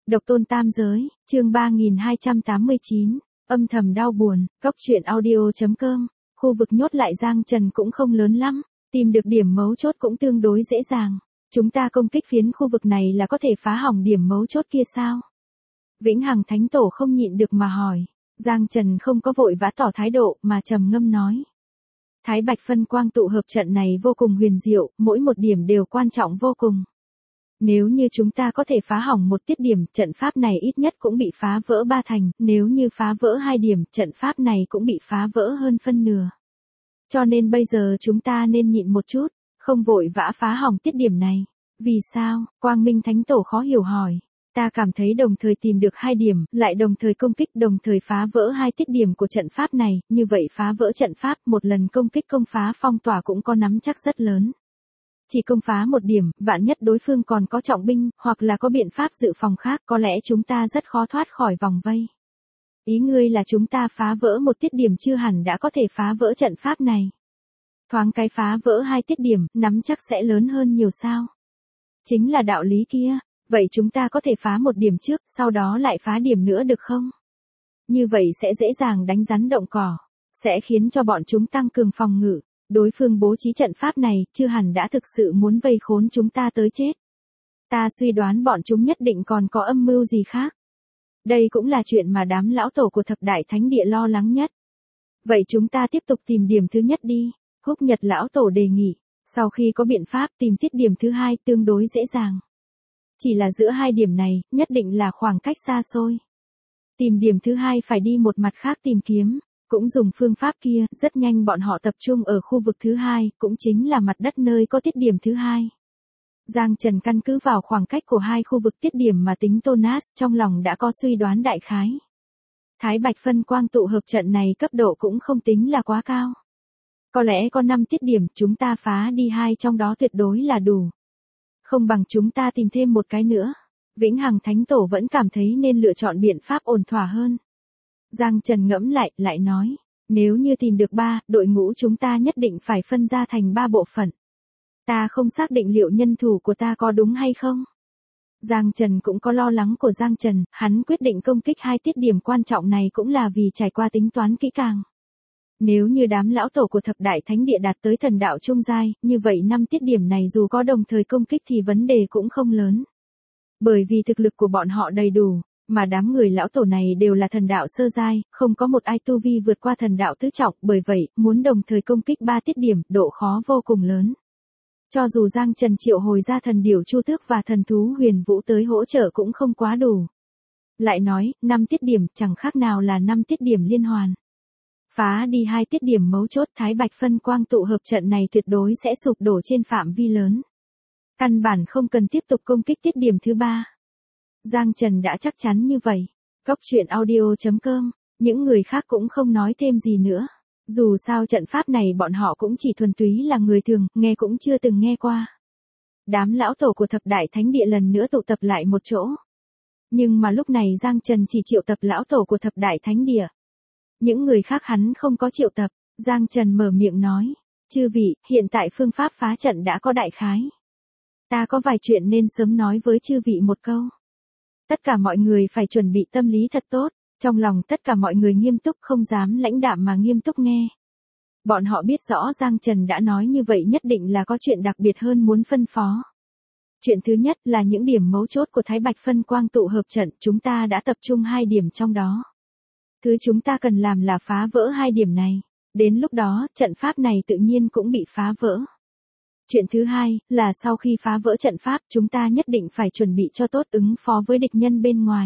Độc tôn tam giới, chương 3289, âm thầm đau buồn, góc truyện audio.com, khu vực nhốt lại Giang Trần cũng không lớn lắm, tìm được điểm mấu chốt cũng tương đối dễ dàng. Chúng ta công kích phiến khu vực này là có thể phá hỏng điểm mấu chốt kia sao? Vĩnh Hằng Thánh Tổ không nhịn được mà hỏi. Giang Trần không có vội vã tỏ thái độ mà trầm ngâm nói. Thái Bạch phân quang tụ hợp trận này vô cùng huyền diệu, mỗi một điểm đều quan trọng vô cùng. Nếu như chúng ta có thể phá hỏng một tiết điểm, trận pháp này ít nhất cũng bị phá vỡ 3 thành, nếu như phá vỡ 2 điểm, trận pháp này cũng bị phá vỡ hơn phân nửa. Cho nên bây giờ chúng ta nên nhịn một chút, không vội vã phá hỏng tiết điểm này. Vì sao? Quang Minh Thánh Tổ khó hiểu hỏi. Ta cảm thấy đồng thời tìm được 2 điểm, lại đồng thời công kích đồng thời phá vỡ 2 tiết điểm của trận pháp này, như vậy phá vỡ trận pháp một lần công kích công phá phong tỏa cũng có nắm chắc rất lớn. Chỉ công phá một điểm, vạn nhất đối phương còn có trọng binh, hoặc là có biện pháp dự phòng khác, có lẽ chúng ta rất khó thoát khỏi vòng vây. Ý ngươi là chúng ta phá vỡ một tiết điểm chưa hẳn đã có thể phá vỡ trận pháp này. Thoáng cái phá vỡ 2 tiết điểm, nắm chắc sẽ lớn hơn nhiều sao? Chính là đạo lý kia. Vậy chúng ta có thể phá một điểm trước, sau đó lại phá điểm nữa được không? Như vậy sẽ dễ dàng đánh rắn động cỏ, sẽ khiến cho bọn chúng tăng cường phòng ngự. Đối phương bố trí trận pháp này, chưa hẳn đã thực sự muốn vây khốn chúng ta tới chết. Ta suy đoán bọn chúng nhất định còn có âm mưu gì khác. Đây cũng là chuyện mà đám lão tổ của thập đại thánh địa lo lắng nhất. Vậy chúng ta tiếp tục tìm điểm thứ nhất đi, Húc Nhật lão tổ đề nghị. Sau khi có biện pháp tìm tiết điểm thứ hai tương đối dễ dàng. Chỉ là giữa 2 điểm này, nhất định là khoảng cách xa xôi. Tìm điểm thứ hai phải đi một mặt khác tìm kiếm, cũng dùng phương pháp kia, rất nhanh bọn họ tập trung ở khu vực thứ hai, cũng chính là mặt đất nơi có tiết điểm thứ hai. Giang Trần căn cứ vào khoảng cách của 2 khu vực tiết điểm mà tính Tonas, trong lòng đã có suy đoán đại khái. Thái Bạch phân quang tụ hợp trận này cấp độ cũng không tính là quá cao. Có lẽ có 5 tiết điểm, chúng ta phá đi 2 trong đó tuyệt đối là đủ. Không bằng chúng ta tìm thêm một cái nữa. Vĩnh Hằng Thánh Tổ vẫn cảm thấy nên lựa chọn biện pháp ổn thỏa hơn. Giang Trần ngẫm lại nói. Nếu như tìm được 3, đội ngũ chúng ta nhất định phải phân ra thành 3 bộ phận. Ta không xác định liệu nhân thủ của ta có đúng hay không. Giang Trần cũng có lo lắng của Giang Trần, hắn quyết định công kích 2 tiết điểm quan trọng này cũng là vì trải qua tính toán kỹ càng. Nếu như đám lão tổ của thập đại thánh địa đạt tới thần đạo trung giai, như vậy 5 tiết điểm này dù có đồng thời công kích thì vấn đề cũng không lớn. Bởi vì thực lực của bọn họ đầy đủ, mà đám người lão tổ này đều là thần đạo sơ giai, không có một ai tu vi vượt qua thần đạo tứ trọng, bởi vậy, muốn đồng thời công kích 3 tiết điểm, độ khó vô cùng lớn. Cho dù Giang Trần triệu hồi ra thần điểu Chu Tước và thần thú Huyền Vũ tới hỗ trợ cũng không quá đủ. Lại nói, 5 tiết điểm chẳng khác nào là 5 tiết điểm liên hoàn. Phá đi 2 tiết điểm mấu chốt, Thái Bạch phân quang tụ hợp trận này tuyệt đối sẽ sụp đổ trên phạm vi lớn. Căn bản không cần tiếp tục công kích tiết điểm thứ 3. Giang Trần đã chắc chắn như vậy. Góc truyện audio.com, những người khác cũng không nói thêm gì nữa. Dù sao trận pháp này bọn họ cũng chỉ thuần túy là người thường, nghe cũng chưa từng nghe qua. Đám lão tổ của thập đại thánh địa lần nữa tụ tập lại một chỗ. Nhưng mà lúc này Giang Trần chỉ triệu tập lão tổ của thập đại thánh địa. Những người khác hắn không có triệu tập, Giang Trần mở miệng nói. Chư vị, hiện tại phương pháp phá trận đã có đại khái. Ta có vài chuyện nên sớm nói với chư vị một câu. Tất cả mọi người phải chuẩn bị tâm lý thật tốt, trong lòng tất cả mọi người nghiêm túc không dám lãnh đạm mà nghiêm túc nghe. Bọn họ biết rõ Giang Trần đã nói như vậy nhất định là có chuyện đặc biệt hơn muốn phân phó. Chuyện thứ nhất là những điểm mấu chốt của Thái Bạch phân quang tụ hợp trận, chúng ta đã tập trung 2 điểm trong đó. Thứ chúng ta cần làm là phá vỡ 2 điểm này. Đến lúc đó, trận pháp này tự nhiên cũng bị phá vỡ. Chuyện thứ hai, là sau khi phá vỡ trận pháp, chúng ta nhất định phải chuẩn bị cho tốt ứng phó với địch nhân bên ngoài.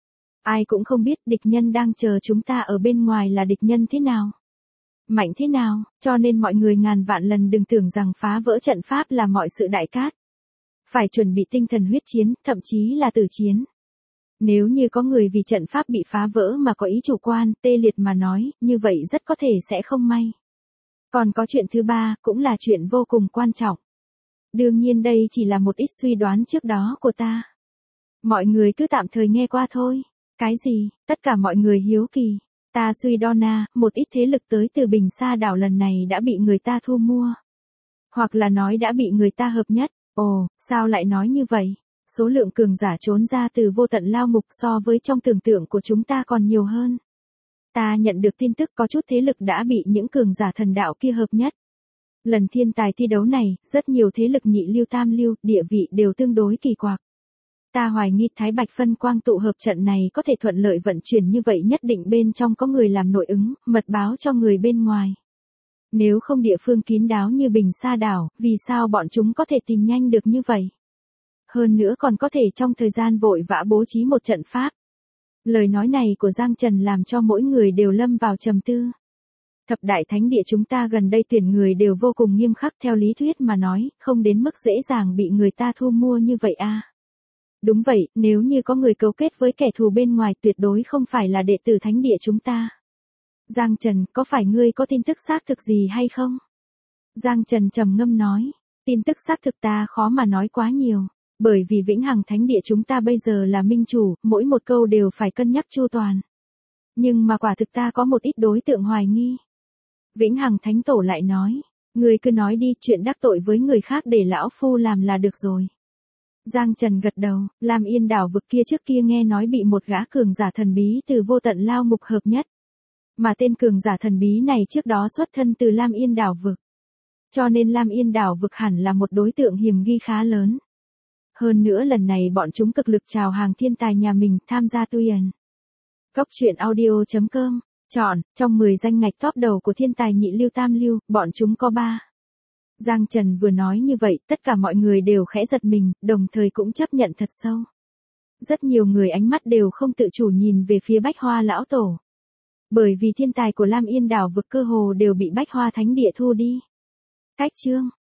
Ai cũng không biết địch nhân đang chờ chúng ta ở bên ngoài là địch nhân thế nào. Mạnh thế nào, cho nên mọi người ngàn vạn lần đừng tưởng rằng phá vỡ trận pháp là mọi sự đại cát. Phải chuẩn bị tinh thần huyết chiến, thậm chí là tử chiến. Nếu như có người vì trận pháp bị phá vỡ mà có ý chủ quan, tê liệt mà nói, như vậy rất có thể sẽ không may. Còn có chuyện thứ 3, cũng là chuyện vô cùng quan trọng. Đương nhiên đây chỉ là một ít suy đoán trước đó của ta. Mọi người cứ tạm thời nghe qua thôi. Cái gì? Tất cả mọi người hiếu kỳ. Ta suy đoán một ít thế lực tới từ Bình Sa đảo lần này đã bị người ta thu mua. Hoặc là nói đã bị người ta hợp nhất. Ồ, sao lại nói như vậy? số lượng cường giả trốn ra từ vô tận lao ngục so với trong tưởng tượng của chúng ta còn nhiều hơn. Ta nhận được tin tức có chút thế lực đã bị những cường giả thần đạo kia hợp nhất. Lần thiên tài thi đấu này, rất nhiều thế lực nhị lưu tam lưu, địa vị đều tương đối kỳ quặc. Ta hoài nghi Thái Bạch phân quang tụ hợp trận này có thể thuận lợi vận chuyển như vậy nhất định bên trong có người làm nội ứng, mật báo cho người bên ngoài. Nếu không địa phương kín đáo như Bình Sa đảo, vì sao bọn chúng có thể tìm nhanh được như vậy? Hơn nữa còn có thể trong thời gian vội vã bố trí một trận pháp. Lời nói này của Giang Trần làm cho mỗi người đều lâm vào trầm tư. Thập đại thánh địa chúng ta gần đây tuyển người đều vô cùng nghiêm khắc theo lý thuyết mà nói, không đến mức dễ dàng bị người ta thu mua như vậy à. Đúng vậy, nếu như có người cấu kết với kẻ thù bên ngoài tuyệt đối không phải là đệ tử thánh địa chúng ta. Giang Trần, có phải ngươi có tin tức xác thực gì hay không? Giang Trần trầm ngâm nói, tin tức xác thực ta khó mà nói quá nhiều, bởi vì Vĩnh Hằng Thánh Địa chúng ta bây giờ là minh chủ, mỗi một câu đều phải cân nhắc chu toàn. Nhưng mà quả thực ta có một ít đối tượng hoài nghi. Vĩnh Hằng Thánh Tổ lại nói, ngươi cứ nói đi, chuyện đắc tội với người khác để lão phu làm là được rồi. Giang Trần gật đầu, Lam Yên đảo vực kia trước kia nghe nói bị một gã cường giả thần bí từ vô tận lao ngục hợp nhất. Mà tên cường giả thần bí này trước đó xuất thân từ Lam Yên đảo vực. Cho nên Lam Yên đảo vực hẳn là một đối tượng hiểm nghi khá lớn. Hơn nữa lần này bọn chúng cực lực chào hàng thiên tài nhà mình tham gia tuyển. Cốc truyện audio.com, chọn, trong 10 danh ngạch top đầu của thiên tài nhị lưu tam lưu, bọn chúng có 3. Giang Trần vừa nói như vậy, tất cả mọi người đều khẽ giật mình, đồng thời cũng chấp nhận thật sâu. Rất nhiều người ánh mắt đều không tự chủ nhìn về phía Bách Hoa lão tổ. Bởi vì thiên tài của Lam Yên đảo vực cơ hồ đều bị Bách Hoa Thánh Địa thu đi. Cách chương